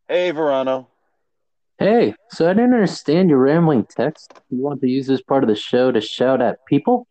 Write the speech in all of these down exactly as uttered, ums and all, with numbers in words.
Hey, Verano. Hey, so I didn't understand your rambling text. You want to use this part of the show to shout at people?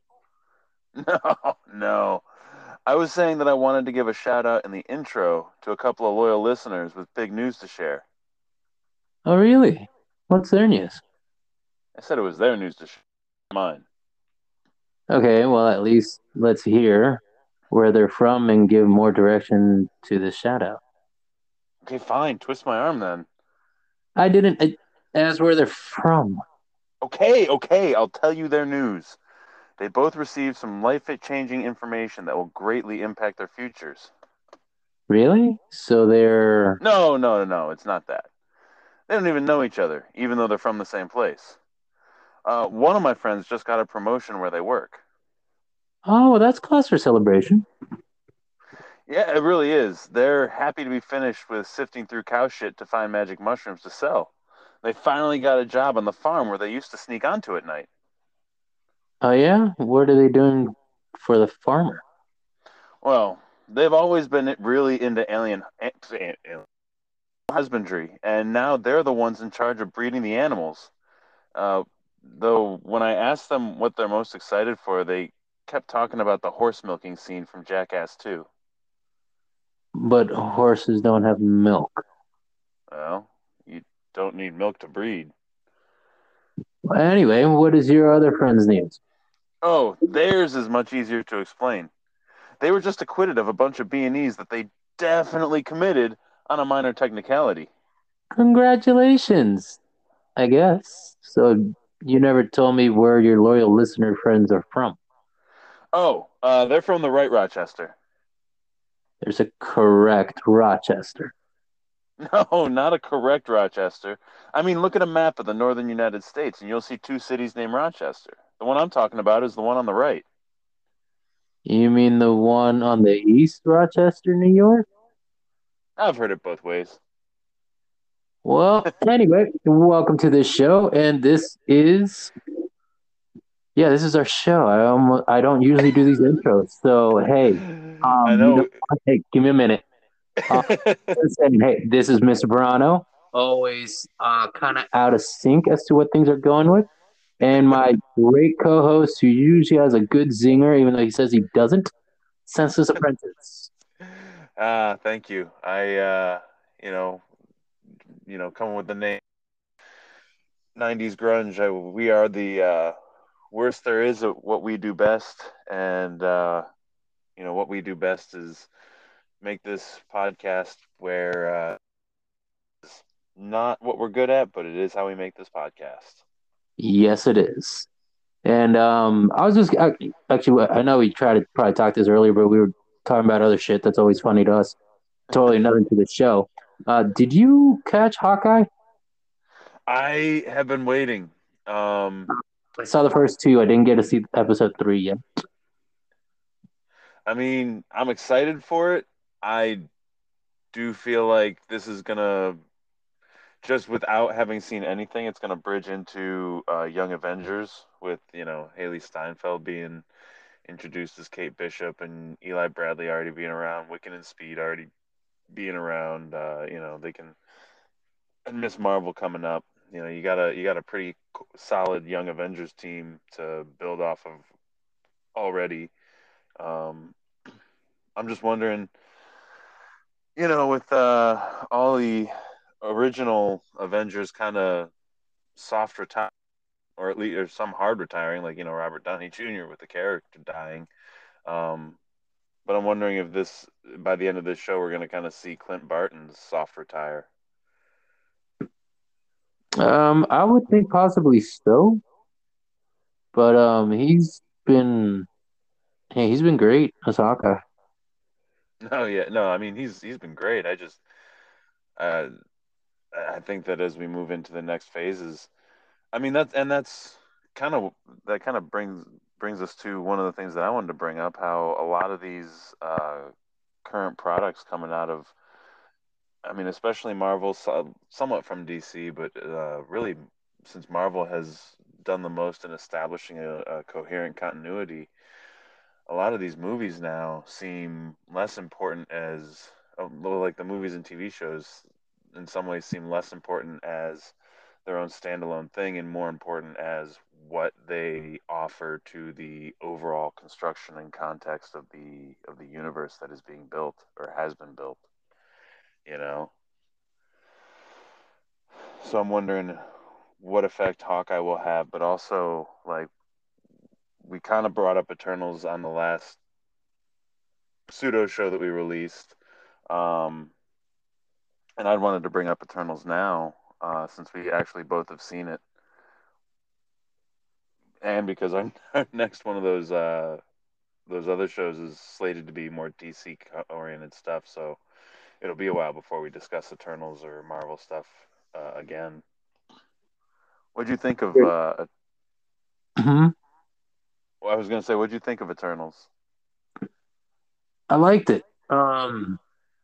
No, no. I was saying that I wanted to give a shout out in the intro to a couple of loyal listeners with big news to share. Oh, really? What's their news? I said it was their news to share, mine. Okay, well, at least let's hear where they're from and give more direction to the shout out. Okay, fine. Twist my arm then. I didn't I, ask where they're from. Okay, okay. I'll tell you their news. They both received some life-changing information that will greatly impact their futures. Really? So they're. No, no, no, no. It's not that. They don't even know each other, even though they're from the same place. Uh, one of my friends just got a promotion where they work. Oh, well, that's cause for celebration. Yeah, it really is. They're happy to be finished with sifting through cow shit to find magic mushrooms to sell. They finally got a job on the farm where they used to sneak onto at night. Oh, yeah? What are they doing for the farmer? Well, they've always been really into alien, alien husbandry, and now they're the ones in charge of breeding the animals. Uh, though when I asked them what they're most excited for, they kept talking about the horse milking scene from Jackass two. But horses don't have milk. Well, you don't need milk to breed. Well, anyway, what is your other friend's news? Oh, theirs is much easier to explain. They were just acquitted of a bunch of B and Es that they definitely committed on a minor technicality. Congratulations, I guess. So you never told me where your loyal listener friends are from. Oh, uh, they're from the right Rochester. There's a correct Rochester. No, not a correct Rochester. I mean, look at a map of the northern United States and you'll see two cities named Rochester. The one I'm talking about is the one on the right. You mean the one on the East Rochester, New York? I've heard it both ways. Well, anyway, welcome to this show, and this is yeah, this is our show. I um, I don't usually do these intros, so hey, I um, you know, know. what? Hey, give me a minute. Uh, listen, hey, this is Mister Brano. Always uh, kind of out of sync as to what things are going with. And my great co-host, who usually has a good zinger, even though he says he doesn't, Senseless Apprentice. Ah, thank you. I, uh, you know, you know, coming with the name nineties grunge. I, we are the uh, worst there is at what we do best, and uh, you know what we do best is make this podcast where uh, it's not what we're good at, but it is how we make this podcast. Yes, it is. And um, I was just actually, I know we tried to probably talk this earlier, but we were talking about other shit that's always funny to us. Totally nothing to the show. Uh, did you catch Hawkeye? I have been waiting. Um, I saw the first two. I didn't get to see episode three yet. I mean, I'm excited for it. I do feel like this is gonna just without having seen anything, it's gonna bridge into uh, Young Avengers with you know Haley Steinfeld being introduced as Kate Bishop and Eli Bradley already being around, Wiccan and Speed already being around. Uh, you know they can and Miss Marvel coming up. You know you got a you got a pretty solid Young Avengers team to build off of already. Um, I'm just wondering, you know, with uh, all the original Avengers kind of soft retire, or at least or some hard retiring, like you know Robert Downey Junior with the character dying. Um, but I'm wondering if this, by the end of this show, we're going to kind of see Clint Barton's soft retire. Um, I would think possibly so, but um, he's been hey, he's been great as Hawkeye. No, yeah, no. I mean, he's he's been great. I just, uh, I think that as we move into the next phases, I mean that's and that's kind of that kind of brings brings us to one of the things that I wanted to bring up. How a lot of these uh, current products coming out of, I mean, especially Marvel, so- somewhat from D C, but uh, really since Marvel has done the most in establishing a, a coherent continuity, a lot of these movies now seem less important as uh, like the movies and T V shows. in some ways seem less important as their own standalone thing and more important as what they offer to the overall construction and context of the of the universe that is being built or has been built, you know. So I'm wondering what effect Hawkeye will have, but also like we kind of brought up Eternals on the last pseudo show that we released. Um, and I wanted to bring up Eternals now, uh, since we actually both have seen it, and because our, our next one of those uh, those other shows is slated to be more D C oriented stuff. So it'll be a while before we discuss Eternals or Marvel stuff uh, again. What'd you think of? Uh, Mhm. well, I was gonna say, what'd you think of Eternals? I liked it. Um,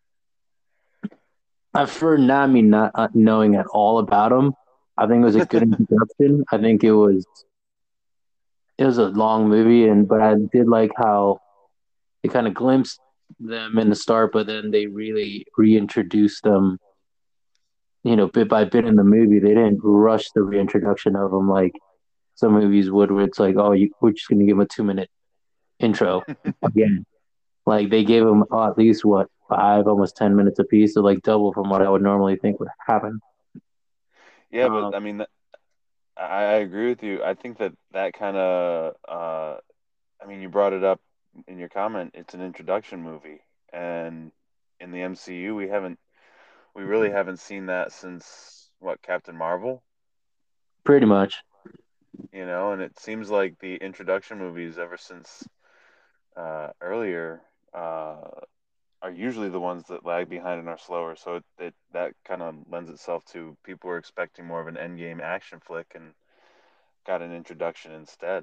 at first, not me not uh, knowing at all about him, I think it was a good introduction. I think it was it was a long movie, and but I did like how they kind of glimpsed them in the start, but then they really reintroduced them, you know, bit by bit in the movie. They didn't rush the reintroduction of them like some movies would, where it's like, oh, you, we're just gonna give them a two minute intro again. Like they gave them uh, at least what five, almost ten minutes apiece, so like double from what I would normally think would happen. Yeah, but Um, I mean, I, I agree with you. I think that that kind of, uh, I mean, you brought it up in your comment. It's an introduction movie, and in the M C U, we haven't, we really haven't seen that since what, Captain Marvel, Pretty much. you know. And it seems like the introduction movies ever since uh, earlier uh, are usually the ones that lag behind and are slower. So it, it that kind of lends itself to people were expecting more of an endgame action flick and got an introduction instead.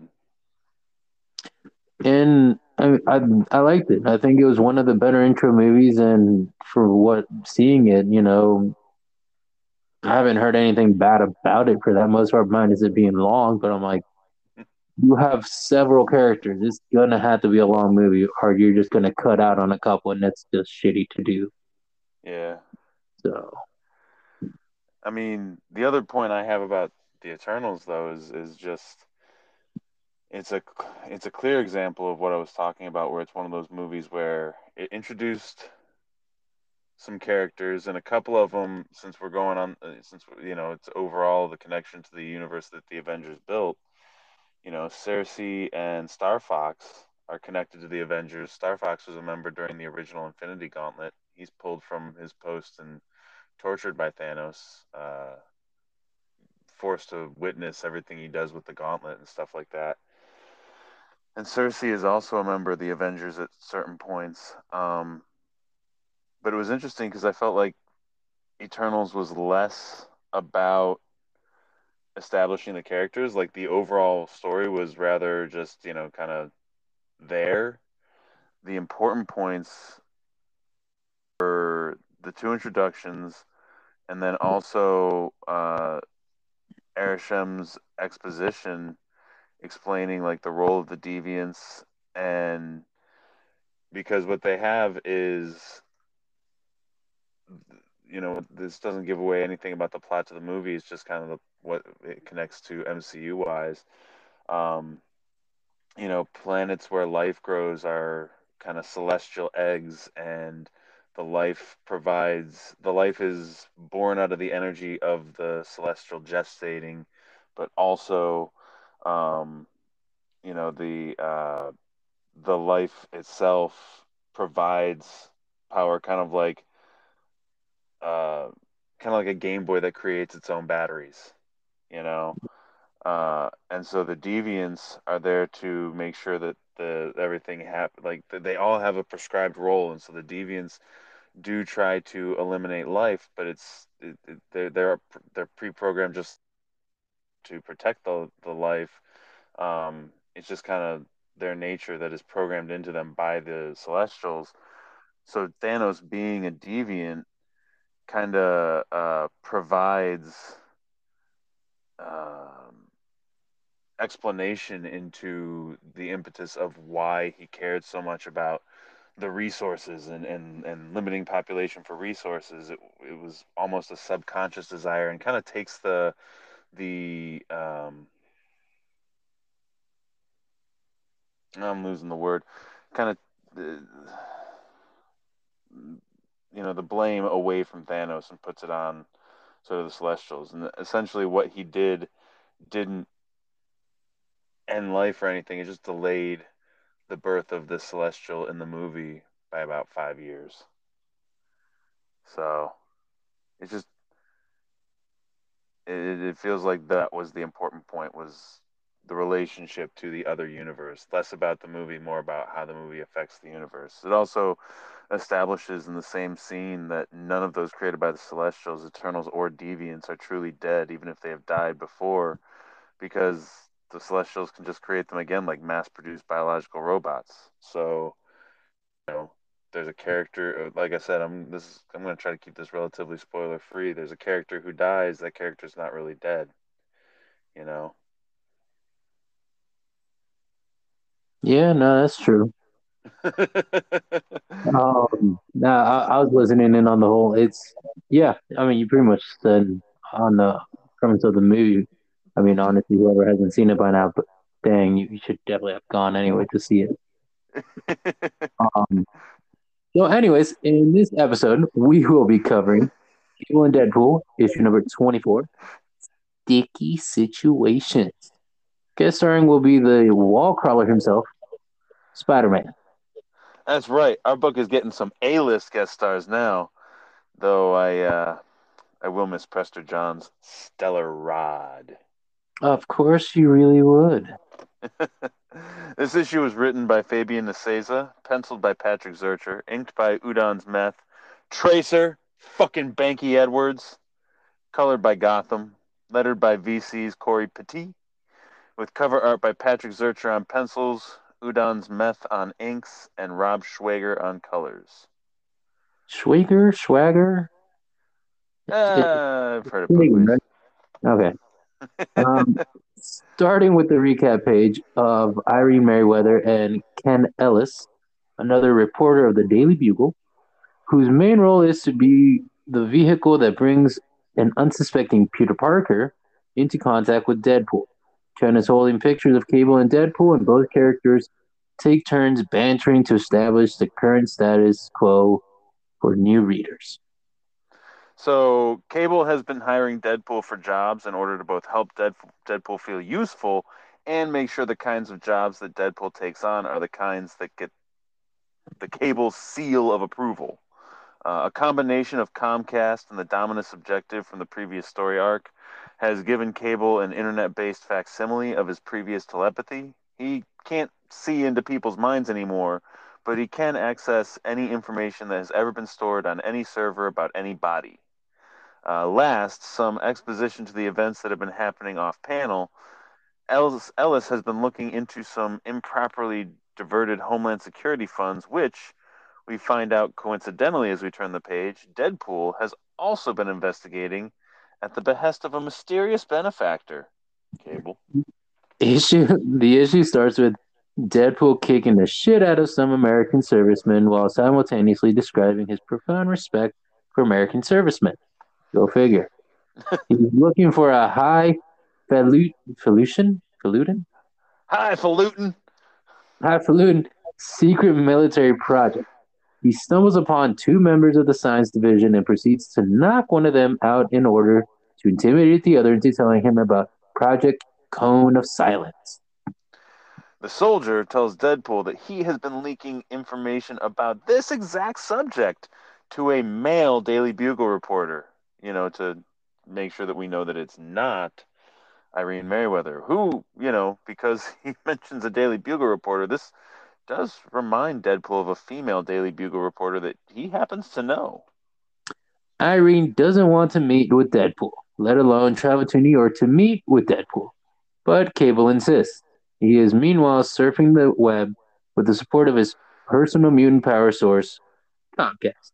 And I, I I liked it. I think it was one of the better intro movies, and for what seeing it, you know, I haven't heard anything bad about it for that most part. Mine is it being long, but I'm like, you have several characters. It's gonna have to be a long movie, or you're just gonna cut out on a couple, and that's just shitty to do. Yeah. So I mean, the other point I have about the Eternals though is is just it's a it's a clear example of what I was talking about, where it's one of those movies where it introduced some characters, and a couple of them, since we're going on, uh, since you know it's overall the connection to the universe that the Avengers built. You know, Cersei and Star Fox are connected to the Avengers. Star Fox was a member during the original Infinity Gauntlet. He's pulled from his post and tortured by Thanos. Uh, forced to witness everything he does with the gauntlet and stuff like that. And Cersei is also a member of the Avengers at certain points. Um, but it was interesting because I felt like Eternals was less about establishing the characters. Like the overall story was rather just, you know, kind of there. The important points were the two introductions and then also uh, Arisham's exposition explaining like the role of the deviants, and because what they have is, you know, this doesn't give away anything about the plot to the movie. It's just kind of the, what it connects to M C U wise. Um, you know, planets where life grows are kind of celestial eggs, and the life provides the life is born out of the energy of the celestial gestating, but also, um, you know, the uh, the life itself provides power, kind of like uh, kind of like a Game Boy that creates its own batteries, you know. Uh, and so the deviants are there to make sure that the everything happen like they all have a prescribed role, and so the deviants do try to eliminate life, but it's it, it, they're they're they're pre-programmed just to protect the the life. Um, it's just kind of their nature that is programmed into them by the Celestials. So Thanos being a deviant kind of uh, provides um, explanation into the impetus of why he cared so much about the resources and, and, and limiting population for resources. It, it was almost a subconscious desire, and kind of takes the the um, I'm losing the word, kind of uh, you know, the blame away from Thanos and puts it on sort of the Celestials. And essentially, what he did didn't end life or anything. It just delayed the birth of the Celestial in the movie by about five years. So it just it, it feels like that was the important point, was the relationship to the other universe. Less about the movie, more about how the movie affects the universe. It also establishes in the same scene that none of those created by the Celestials, Eternals, or Deviants are truly dead, even if they have died before, because the Celestials can just create them again like mass-produced biological robots. So, you know, there's a character, like I said, I'm this is, I'm going to try to keep this relatively spoiler free. There's a character who dies. That character's not really dead, you know. Yeah, no, that's true. Um, no, I, I was listening in on the whole. It's yeah. I mean, you pretty much said on the premise of the movie. I mean, honestly, whoever hasn't seen it by now, but dang, you, you should definitely have gone anyway to see it. Um, so, anyways, in this episode, we will be covering Cable and Deadpool, issue number twenty-four, Sticky Situations. Guest starring will be the wall crawler himself, Spider Man. That's right. Our book is getting some A-list guest stars now, though I uh, I will miss Prester John's stellar Rod. Of course, you really would. This issue was written by Fabian Nicieza, penciled by Patrick Zurcher, inked by Udon's Meth, Tracer, fucking Banky Edwards, colored by Gotham, lettered by V C's Corey Petit, with cover art by Patrick Zurcher on pencils, Udon's Meth on inks, and Rob Schwager on colors. Schwager, Swagger. It's Uh, I've heard it both Canadian, ways. right? Okay. Um, starting with the recap page of Irene Merriweather and Ken Ellis, another reporter of the Daily Bugle, whose main role is to be the vehicle that brings an unsuspecting Peter Parker into contact with Deadpool. Ken is holding pictures of Cable and Deadpool, and both characters take turns bantering to establish the current status quo for new readers. So Cable has been hiring Deadpool for jobs in order to both help Deadpool feel useful and make sure the kinds of jobs that Deadpool takes on are the kinds that get the Cable seal of approval. Uh, a combination of Comcast and the Dominus objective from the previous story arc has given Cable an internet-based facsimile of his previous telepathy. He can't see into people's minds anymore, but he can access any information that has ever been stored on any server about any body. Uh, last, some exposition to the events that have been happening off panel. Ellis, Ellis has been looking into some improperly diverted Homeland Security funds, which we find out coincidentally as we turn the page, Deadpool has also been investigating at the behest of a mysterious benefactor. Cable. Issue the issue starts with Deadpool kicking the shit out of some American servicemen while simultaneously describing his profound respect for American servicemen. Go figure. He's looking for a high falu- falutin, falutin, Highfalutin. highfalutin secret military project. He stumbles upon two members of the science division and proceeds to knock one of them out in order to intimidate the other into telling him about Project Cone of Silence. The soldier tells Deadpool that he has been leaking information about this exact subject to a male Daily Bugle reporter, you know, to make sure that we know that it's not Irene Merriweather, who, you know, because he mentions a Daily Bugle reporter, this does remind Deadpool of a female Daily Bugle reporter that he happens to know. Irene doesn't want to meet with Deadpool, let alone travel to New York to meet with Deadpool. But Cable insists. He is meanwhile surfing the web with the support of his personal mutant power source, Comcast.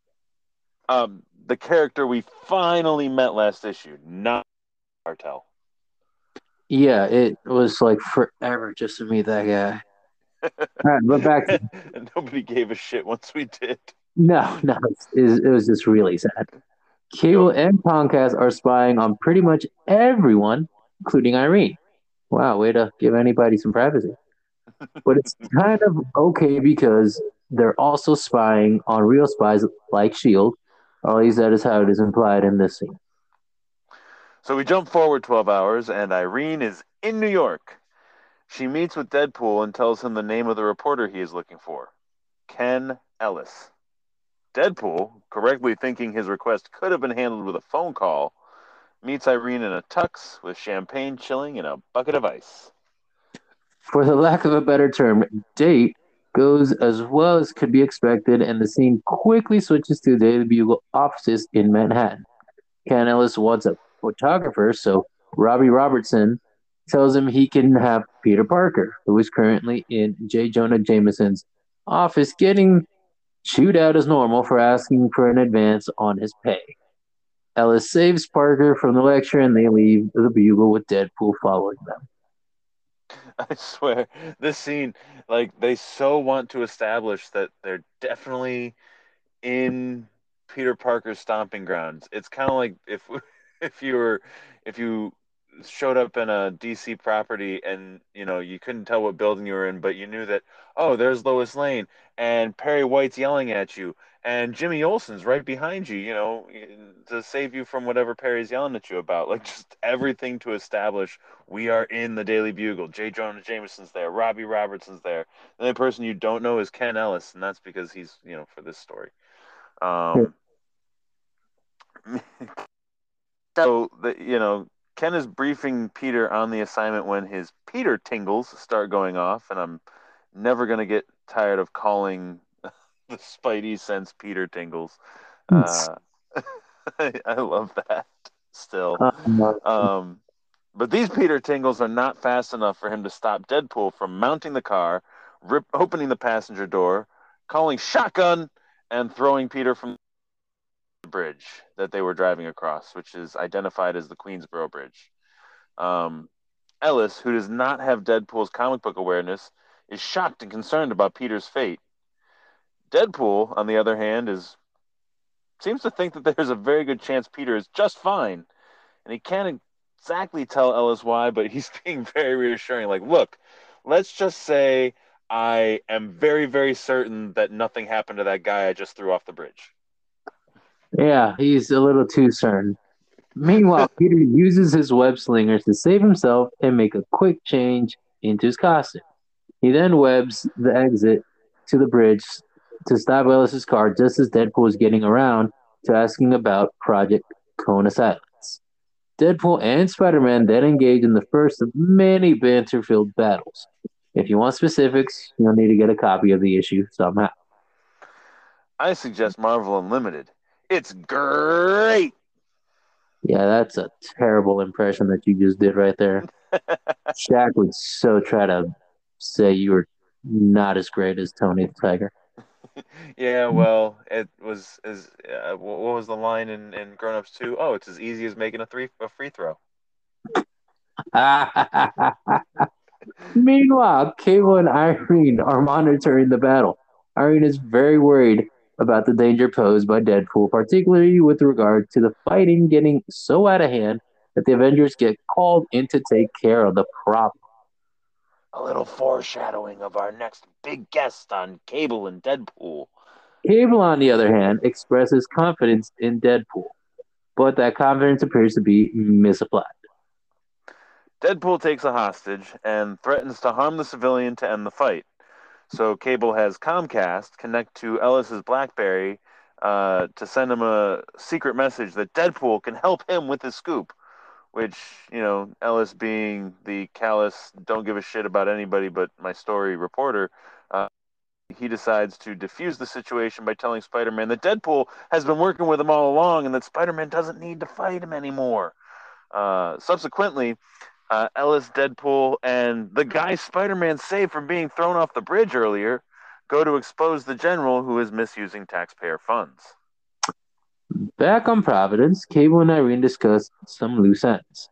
Um, the character we finally met last issue, not Cartel. Yeah, it was like forever just to meet that guy. right, but back to And nobody gave a shit once we did. no, no, it was, it was just really sad. Yep. Cable and Comcast are spying on pretty much everyone, including Irene. Wow, way to give anybody some privacy. But it's kind of okay because they're also spying on real spies like Shield. At least that is how it is implied in this scene. So we jump forward twelve hours, and Irene is in New York. She meets with Deadpool and tells him the name of the reporter he is looking for, Ken Ellis. Deadpool, correctly thinking his request could have been handled with a phone call, meets Irene in a tux with champagne chilling in a bucket of ice. For the lack of a better term, date goes as well as could be expected, and the scene quickly switches to the Daily Bugle offices in Manhattan. Ken Ellis wants a photographer, so Robbie Robertson tells him he can have Peter Parker, who is currently in J. Jonah Jameson's office, getting chewed out as normal for asking for an advance on his pay. Ellis saves Parker from the lecture, and they leave the Bugle with Deadpool following them. I swear, this scene, like, they so want to establish that they're definitely in Peter Parker's stomping grounds. It's kind of like if if you were if you showed up in a D C property and you know you couldn't tell what building you were in, but you knew that oh, there's Lois Lane and Perry White's yelling at you and Jimmy Olsen's right behind you, you know, to save you from whatever Perry's yelling at you about. Like just everything to establish we are in the Daily Bugle. J. Jonah Jameson's there, Robbie Robertson's there. The only person you don't know is Ken Ellis, and that's because he's you know for this story. Um, so the, you know, Ken is briefing Peter on the assignment when his Peter tingles start going off, and I'm never gonna get tired of calling the Spidey sense Peter tingles. Uh, I, I love that still. Um, Um, but these Peter tingles are not fast enough for him to stop Deadpool from mounting the car, rip, opening the passenger door, calling shotgun, and throwing Peter from bridge that they were driving across, which is identified as the Queensboro Bridge. Um, Ellis, who does not have Deadpool's comic book awareness, is shocked and concerned about Peter's fate. Deadpool, on the other hand, is seems to think that there's a very good chance Peter is just fine, and he can't exactly tell Ellis why, but he's being very reassuring. Like, look, let's just say I am very, very certain that nothing happened to that guy I just threw off the bridge. yeah, he's a little too certain. Meanwhile, Peter uses his web slingers to save himself and make a quick change into his costume. He then webs the exit to the bridge to stop Ellis's car just as Deadpool is getting around to asking about Project Cone of Silence. Deadpool and Spider Man then engage in the first of many banter filled battles. If you want specifics, you'll need to get a copy of the issue somehow. I suggest Marvel Unlimited. It's great. Yeah, that's a terrible impression that you just did right there. Shaq would so try to say you were not as great as Tony the Tiger. Yeah, well, it was as uh, what was the line in, in Grown Ups two? Oh, it's as easy as making a three a free throw. Meanwhile, Cable and Irene are monitoring the battle. Irene is very worried about the danger posed by Deadpool, particularly with regard to the fighting getting so out of hand that the Avengers get called in to take care of the problem. A little foreshadowing of our next big guest on Cable and Deadpool. Cable, on the other hand, expresses confidence in Deadpool, but that confidence appears to be misapplied. Deadpool takes a hostage and threatens to harm the civilian to end the fight. So Cable has Comcast connect to Ellis's BlackBerry uh, to send him a secret message that Deadpool can help him with his scoop. Which, you know, Ellis being the callous, don't give a shit about anybody but my story reporter, uh, he decides to defuse the situation by telling Spider-Man that Deadpool has been working with him all along and that Spider-Man doesn't need to fight him anymore. Uh, subsequently, uh, Ellis, Deadpool, and the guy Spider-Man saved from being thrown off the bridge earlier go to expose the general who is misusing taxpayer funds. Back on Providence, Cable and Irene discuss some loose ends.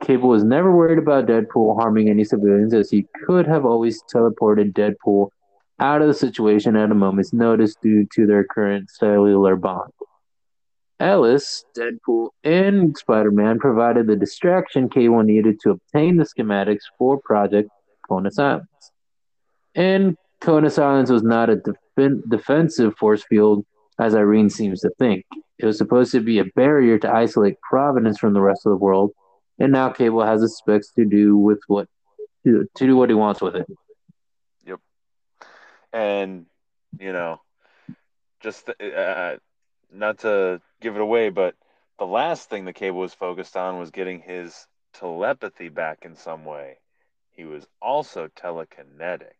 Cable was never worried about Deadpool harming any civilians, as he could have always teleported Deadpool out of the situation at a moment's notice due to their current cellular bond. Ellis, Deadpool, and Spider Man provided the distraction Cable needed to obtain the schematics for Project Conus Islands. And Conus Islands was not a defen- defensive force field, as Irene seems to think. It was supposed to be a barrier to isolate Providence from the rest of the world, and now Cable has the specs to do with what to, to do what he wants with it. Yep. And you know, just uh, not to give it away, but the last thing the Cable was focused on was getting his telepathy back in some way. He was also telekinetic.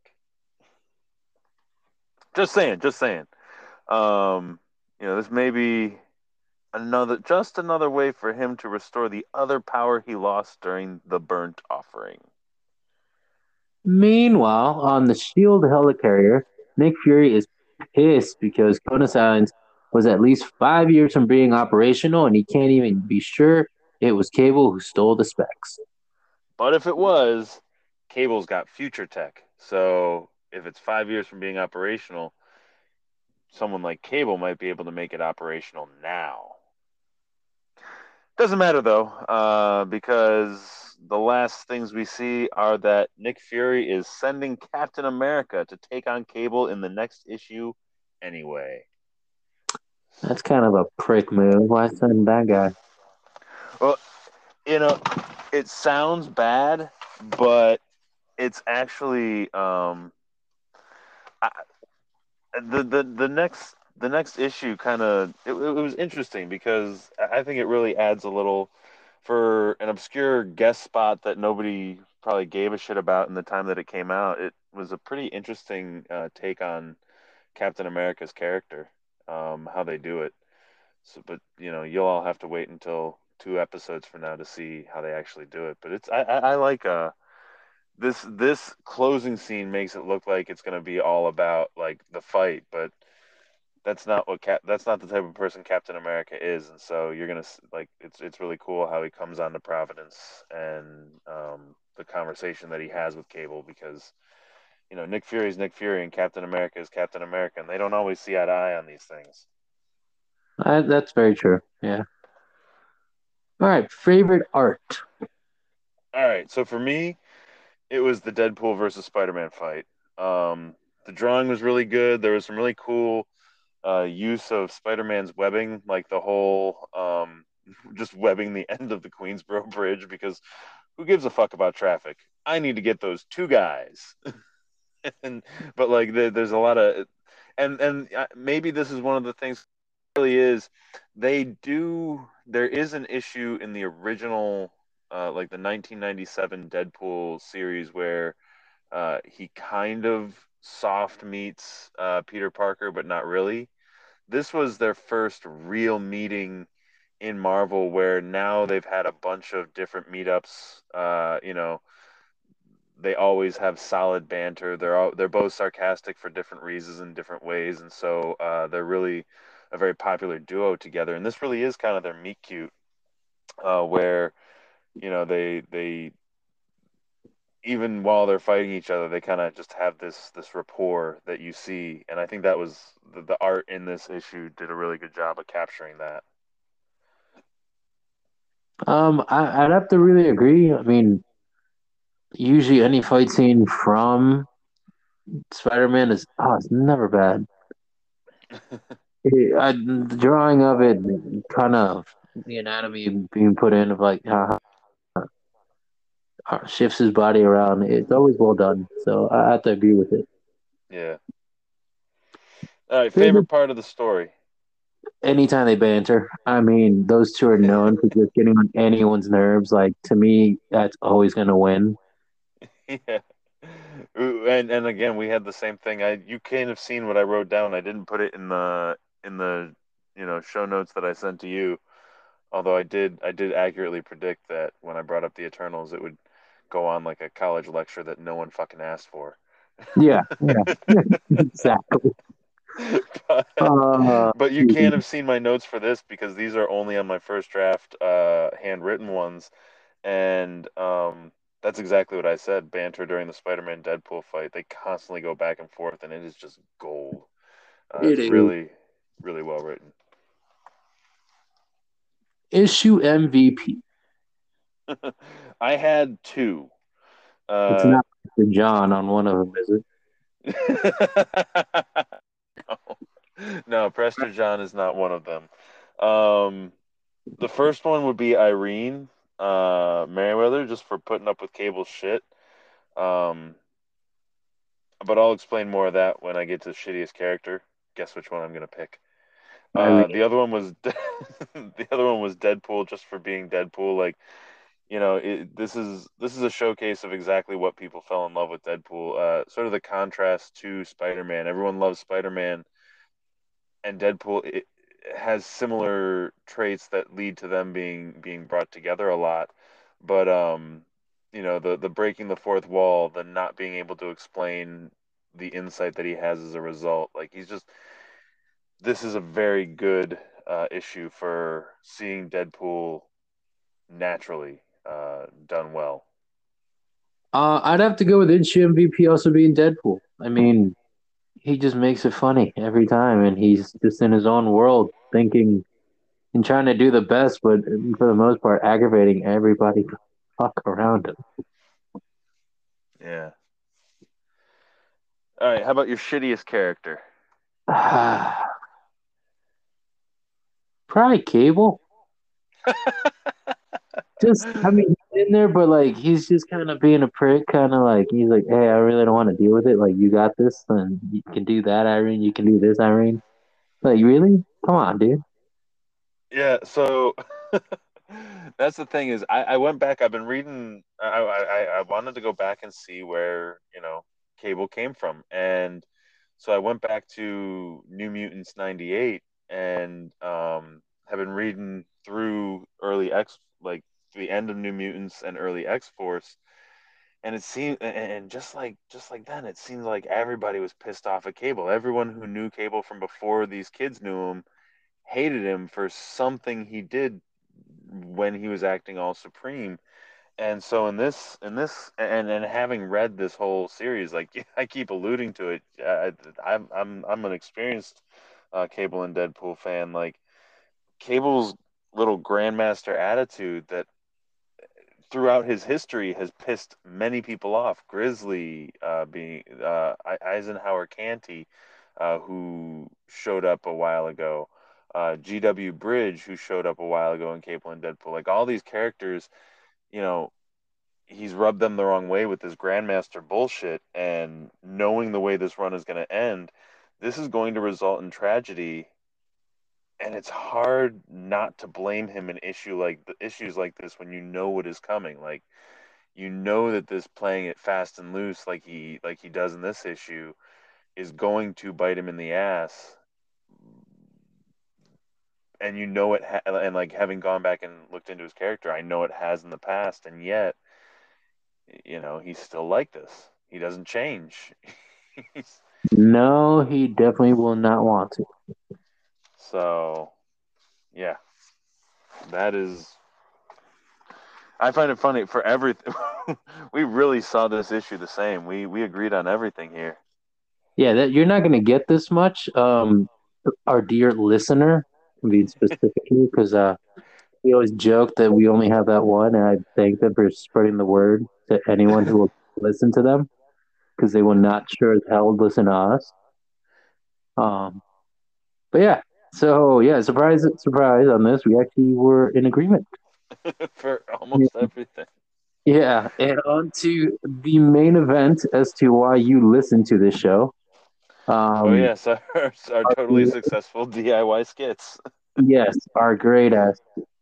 Just saying, just saying. Um, you know, this may be another, just another way for him to restore the other power he lost during the burnt offering. Meanwhile, on the Shield helicarrier, Nick Fury is pissed because Conus Islands was at least five years from being operational, and he can't even be sure it was Cable who stole the specs. But if it was, Cable's got future tech. So if it's five years from being operational, someone like Cable might be able to make it operational now. Doesn't matter though, uh, because the last things we see are that Nick Fury is sending Captain America to take on Cable in the next issue anyway. That's kind of a prick move. Why send that guy? Well, you know, it sounds bad, but it's actually um, I, the the the next the next issue kind of it, it was interesting because I think it really adds a little for an obscure guest spot that nobody probably gave a shit about in the time that it came out. It was a pretty interesting uh, take on Captain America's character, um, how they do it. So, but you know, you'll all have to wait until two episodes from now to see how they actually do it. But it's I, I, I like uh this this closing scene makes it look like it's going to be all about like the fight, but that's not what Cap. That's not the type of person Captain America is, and so you're gonna like it's it's really cool how he comes on to Providence and um, the conversation that he has with Cable because you know Nick Fury is Nick Fury and Captain America is Captain America, and they don't always see eye to eye on these things. Uh, that's very true. Yeah. All right. Favorite art. All right, so for me, it was the Deadpool versus Spider-Man fight. Um, the drawing was really good. There was some really cool uh, use of Spider-Man's webbing, like the whole um, just webbing the end of the Queensboro Bridge because who gives a fuck about traffic? I need to get those two guys. and but like the, there's a lot of and and uh, maybe this is one of the things really is they do there is an issue in the original uh, like the nineteen ninety-seven Deadpool series where uh, he kind of soft meets uh, Peter Parker, but not really. This was their first real meeting in Marvel where now they've had a bunch of different meetups. Uh, you know, they always have solid banter. They're all, they're both sarcastic for different reasons in different ways, and so uh, they're really a very popular duo together. And this really is kind of their meet cute, uh, where you know they they even while they're fighting each other, they kind of just have this this rapport that you see, and I think that was the, the art in this issue did a really good job of capturing that. Um, I, I'd have to really agree. I mean, usually any fight scene from Spider-Man is oh, it's never bad. It, I, the drawing of it, kind of the anatomy being put in of like how how shifts his body around. It's always well done. So I have to agree with it. Yeah. All right. Favorite Favorite part of the story. anytime they banter. I mean, those two are known for just getting on anyone's nerves. Like to me, that's always gonna win. Yeah. And and again, we had the same thing. I you can't have seen what I wrote down. I didn't put it in the in the you know show notes that I sent to you. Although I did I did accurately predict that when I brought up the Eternals, it would go on like a college lecture that no one fucking asked for. Yeah, yeah, exactly. but, Uh, but you can't have seen my notes for this because these are only on my first draft uh, handwritten ones. and um, that's exactly what I said. Banter during the Spider-Man Deadpool fight. They constantly go back and forth, and it is just gold. Uh, It it's is really, really well written. issue M V P. I had two. It's Uh, not Mister John on one of them, is it? no, no, Prester John is not one of them. Um, the first one would be Irene uh, Merriweather, just for putting up with Cable's shit. Um, but I'll explain more of that when I get to shittiest character. Guess which one I'm gonna pick. Uh, Irene. the other one was the other one was Deadpool, just for being Deadpool. Like, you know, it, this is this is a showcase of exactly what people fell in love with Deadpool. Uh, sort of the contrast to Spider-Man. Everyone loves Spider-Man, and Deadpool it has similar traits that lead to them being being brought together a lot. But um, you know, the the breaking the fourth wall, the not being able to explain the insight that he has as a result. Like, he's just this is a very good uh, issue for seeing Deadpool naturally uh, done well. Uh, I'd have to go with issue M V P also being Deadpool. I mean, he just makes it funny every time, and he's just in his own world, thinking and trying to do the best, but for the most part, aggravating everybody fuck around him. Yeah. All right. How about your shittiest character? Probably Cable. Just, I mean, he's in there, but like he's just kind of being a prick, kind of like he's like, "Hey, I really don't want to deal with it. Like, you got this, and you can do that, Irene. You can do this, Irene. Like, really? Come on, dude." Yeah. So that's the thing is, I, I went back. I've been reading. I, I I wanted to go back and see where you know Cable came from, and so I went back to New Mutants ninety-eight and um, have been reading through early X, like the end of New Mutants and early X Force, and it seemed, and just like just like then, it seemed like everybody was pissed off at Cable. Everyone who knew Cable from before these kids knew him hated him for something he did when he was acting all supreme. And so in this in this and and having read this whole series, like I keep alluding to it, I, I'm I'm I'm an experienced uh, Cable and Deadpool fan. Like, Cable's little grandmaster attitude that throughout his history has pissed many people off. Grizzly, uh, being uh, Eisenhower Canty, uh, who showed up a while ago, uh, G W. Bridge, who showed up a while ago in Cable and Deadpool. Like, all these characters, you know, he's rubbed them the wrong way with this Grandmaster bullshit. And knowing the way this run is going to end, this is going to result in tragedy. And it's hard not to blame him in issue like issues like this when you know what is coming. Like, you know that this playing it fast and loose like he like he does in this issue is going to bite him in the ass, and you know it ha- and like, having gone back and looked into his character, I know it has in the past, and yet you know he's still like this. He doesn't change. He's, No, he definitely will not want to. so yeah, that is, I find it funny for everything. We really saw this issue the same. We we agreed on everything here. Yeah, that you're not going to get this much. Um, our dear listener, being specifically, because uh, we always joke that we only have that one, and I thank them for spreading the word to anyone who will listen to them, because they will not sure as hell listen to us. Um, but yeah, so yeah, surprise, surprise on this, we actually were in agreement. For almost everything. Yeah, and on to the main event as to why you listen to this show. Oh Um, yes, our, our totally successful D I Y skits. yes, our great ass.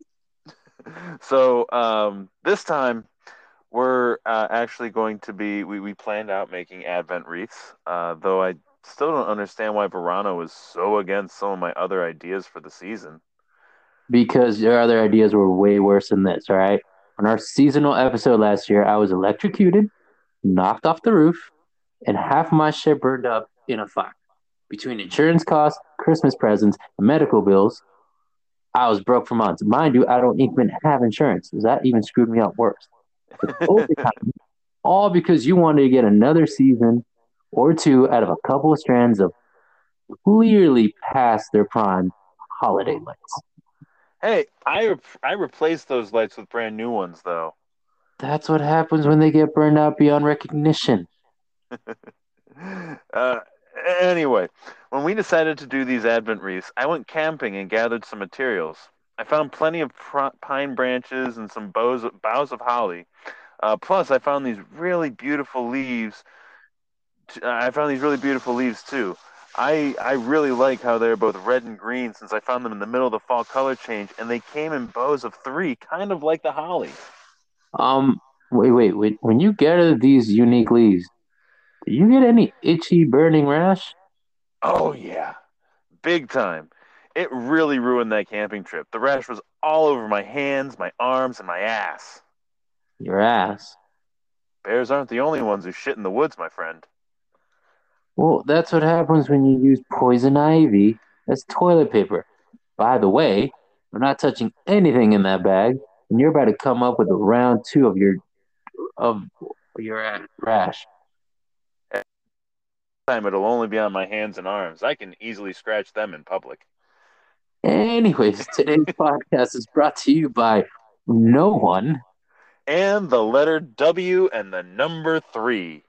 So um, this time we're uh, actually going to be we, we planned out making Advent wreaths, uh, though I still don't understand why Verano was so against some of my other ideas for the season. Because your other ideas were way worse than this, all right? On our seasonal episode last year, I was electrocuted, knocked off the roof, and half my shit burned up in a fire. Between insurance costs, Christmas presents, and medical bills, I was broke for months. Mind you, I don't even have insurance. That even screwed me up worse. But overtime, all because you wanted to get another season or two out of a couple of strands of clearly past their prime holiday lights. Hey, I I replaced those lights with brand new ones though. That's what happens when they get burned out beyond recognition. Uh, anyway, when we decided to do these Advent wreaths, I went camping and gathered some materials. I found plenty of pr- pine branches and some boughs, boughs of holly. Uh, plus, I found these really beautiful leaves. T- I found these really beautiful leaves too. I I really like how they're both red and green since I found them in the middle of the fall color change, and they came in bows of three, kind of like the holly. Um, wait, wait, wait. When you gather these unique leaves, do you get any itchy, burning rash? Oh yeah, big time. It really ruined that camping trip. The rash was all over my hands, my arms, and my ass. Your ass. Bears aren't the only ones who shit in the woods, my friend. Well, that's what happens when you use poison ivy as toilet paper. By the way, I'm not touching anything in that bag, and you're about to come up with a round two of your of your rash. Next time it'll only be on my hands and arms. I can easily scratch them in public. Anyways, today's podcast is brought to you by no one. And the letter W and the number three.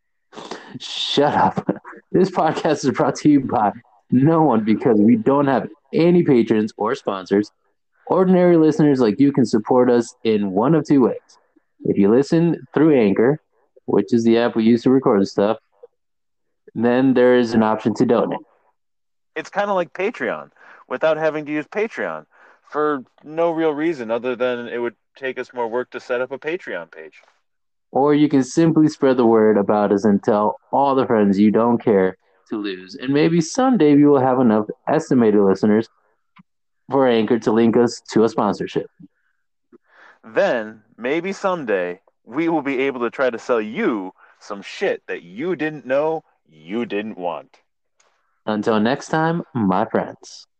Shut up. This podcast is brought to you by no one because we don't have any patrons or sponsors. Ordinary listeners like you can support us in one of two ways. If you listen through Anchor, which is the app we use to record the stuff, then there is an option to donate. It's kind of like Patreon without having to use Patreon for no real reason other than it would take us more work to set up a Patreon page. Or you can simply spread the word about us and tell all the friends you don't care to lose. And maybe someday we will have enough estimated listeners for Anchor to link us to a sponsorship. Then, maybe someday, we will be able to try to sell you some shit that you didn't know you didn't want. Until next time, my friends.